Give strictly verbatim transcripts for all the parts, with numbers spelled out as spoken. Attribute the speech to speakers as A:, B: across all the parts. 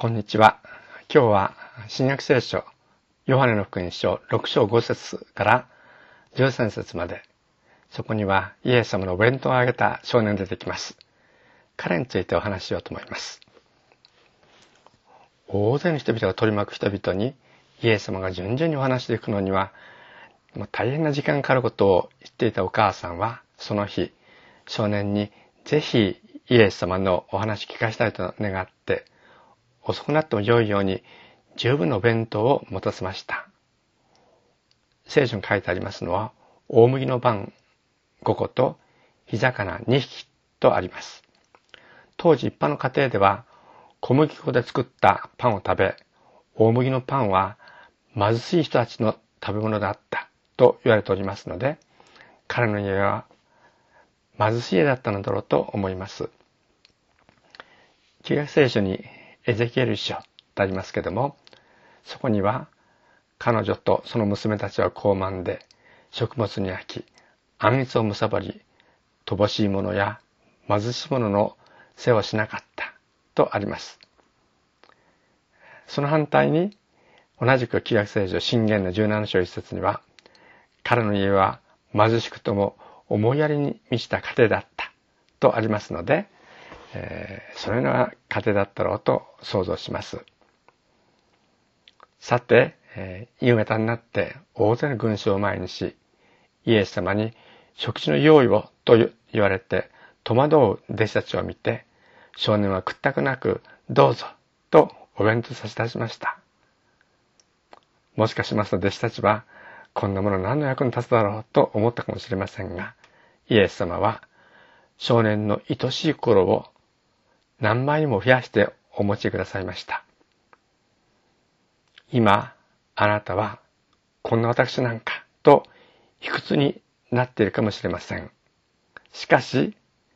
A: こんにちは。今日は新約聖書ヨハネの福音書ろく章ご節からじゅうさん節まで、そこにはイエス様のお弁当をあげた少年が出てきます。彼についてお話ししようと思います。大勢の人々が取り巻く人々にイエス様が順々にお話していくのにはもう大変な時間がかかることを言っていたお母さんは、その日少年にぜひイエス様のお話聞かせたいと願って、遅くなっても良いように十分なお弁当を持たせました。聖書に書いてありますのは、大麦のパンごこと、火魚にひきとあります。当時一般の家庭では、小麦粉で作ったパンを食べ、大麦のパンは貧しい人たちの食べ物だったと言われておりますので、彼の家は貧しい家だったのだろうと思います。旧約聖書にエゼキエル書とありますけれども、そこには彼女とその娘たちは高慢で食物に飽き、あんみつを貪り、乏しいものや貧しいものの世話をしなかったとあります。その反対に、同じく旧約聖書箴言のじゅうなな章いち節には、彼の家は貧しくとも思いやりに満ちた家庭だったとありますので、えー、そのような家庭だったろうと想像します。さて、えー、夕方になって大勢の群衆を前にし、イエス様に食事の用意をと言われて戸惑う弟子たちを見て、少年は屈託なくどうぞとお弁当差し出しました。もしかしますと弟子たちは、こんなもの何の役に立つだろうと思ったかもしれませんが、イエス様は少年の愛しい心を何倍にも増やしてお持ちくださいました。今、あなたはこんな私なんかと卑屈になっているかもしれません。しかし、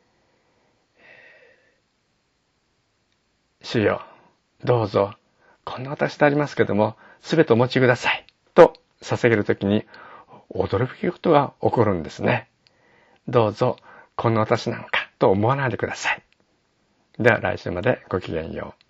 A: 主よ、どうぞ、こんな私でありますけども、すべてお持ちくださいと捧げるときに驚くことが起こるんですね。どうぞ、こんな私なんかと思わないでください。では来週までごきげんよう。